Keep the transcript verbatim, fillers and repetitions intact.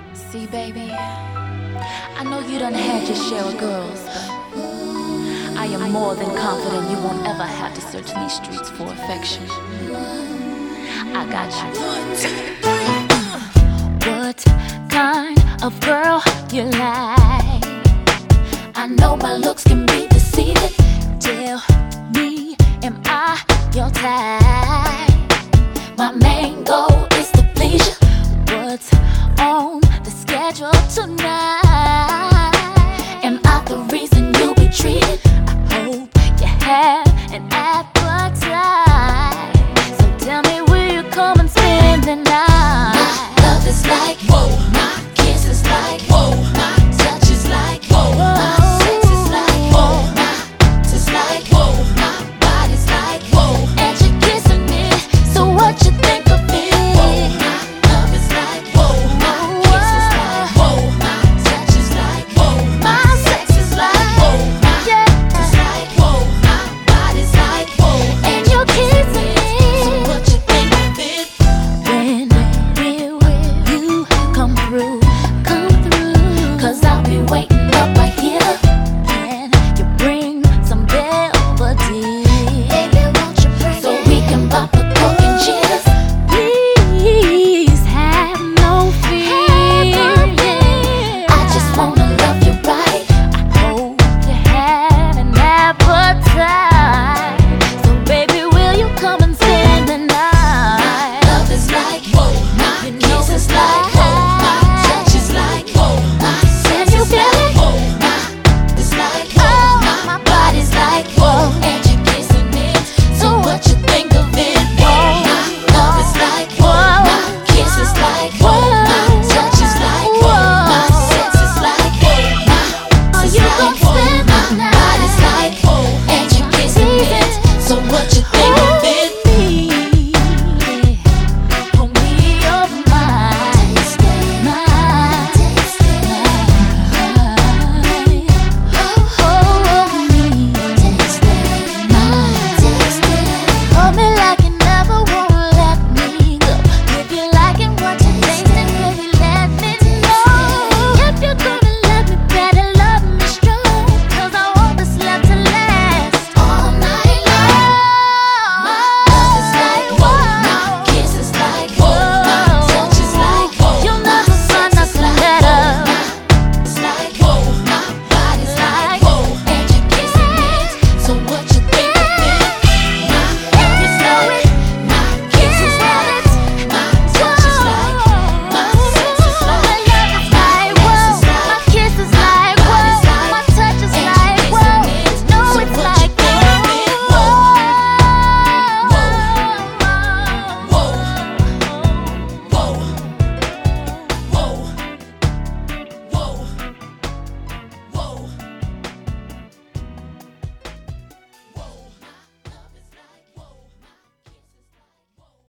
See, baby, I know you done had your share of girls, but I am more than confident you won't ever have to search these streets for affection. I got you. What kind of girl you like? I know my looks can be deceiving. Tell me, am I your type? My main goal is to please you. What's on the schedule tonight? Am I the reason you'll be treated? I hope you have an appetite. So tell me, will you come and spend the night? My love is like, whoa. My kiss is like, whoa. My touch is like, whoa. My sex is like, whoa. My touch is like, whoa. My body's like, whoa. And you're kissing me, so what you think of it? Like, whoa, my kiss is like